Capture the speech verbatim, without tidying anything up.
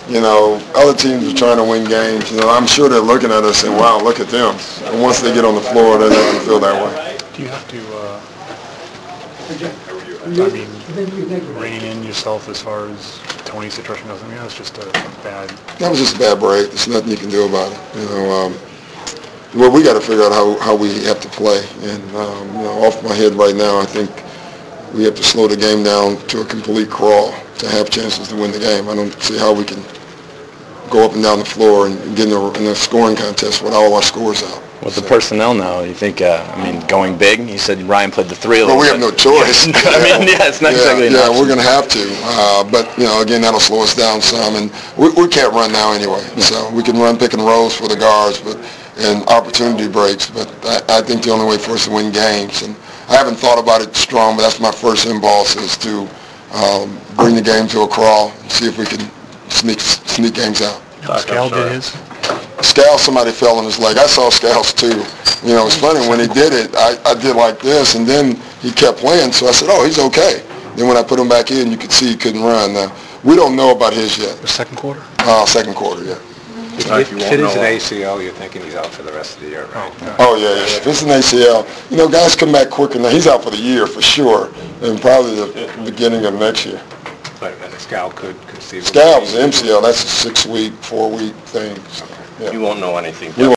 You know, other teams are trying to win games. You know, I'm sure they're looking at us and saying, wow, look at them. And once they get on the floor, they're not going to feel that way. Do you have to, uh, I mean, rein in yourself as far as Tony's situation goes? I mean, that's just a bad... That was just a bad break. There's nothing you can do about it. You know, um, well, we got to figure out how, how we have to play. And, um, you know, off my head right now, I think we have to slow the game down to a complete crawl to have chances to win the game. I don't see how we can go up and down the floor and get in a, in a scoring contest with all our scores out. With the personnel now, you think, uh, I mean, going big, you said Ryan played the three a Well, little we have bit. no choice. I mean, yeah, it's not yeah, exactly an Yeah, option. we're going to have to. Uh, but, you know, again, that'll slow us down some. And we, we can't run now anyway. Yeah. So we can run pick and rolls for the guards but and opportunity breaks. But I, I think the only way for us to win games, and I haven't thought about it strong, but that's my first impulse is to um, bring the game to a crawl and see if we can sneak sneak games out. Scal did his. Scal, somebody fell on his leg. I saw Scal's too. You know, it's funny, when he did it, I, I did like this, and then he kept playing, so I said, oh, he's okay. Then when I put him back in, you could see he couldn't run. Now, we don't know about his yet. The second quarter? Uh, second quarter, yeah. If, if, if it is an A C L, you're thinking he's out for the rest of the year, right? Oh, yeah, yeah. If it's an A C L, you know, guys come back quicker. Now, he's out for the year for sure, and probably the beginning of next year. But Scal could conceivably... Scal was M C L. That's a six-week, four-week thing. So, okay. yeah. You won't know anything. We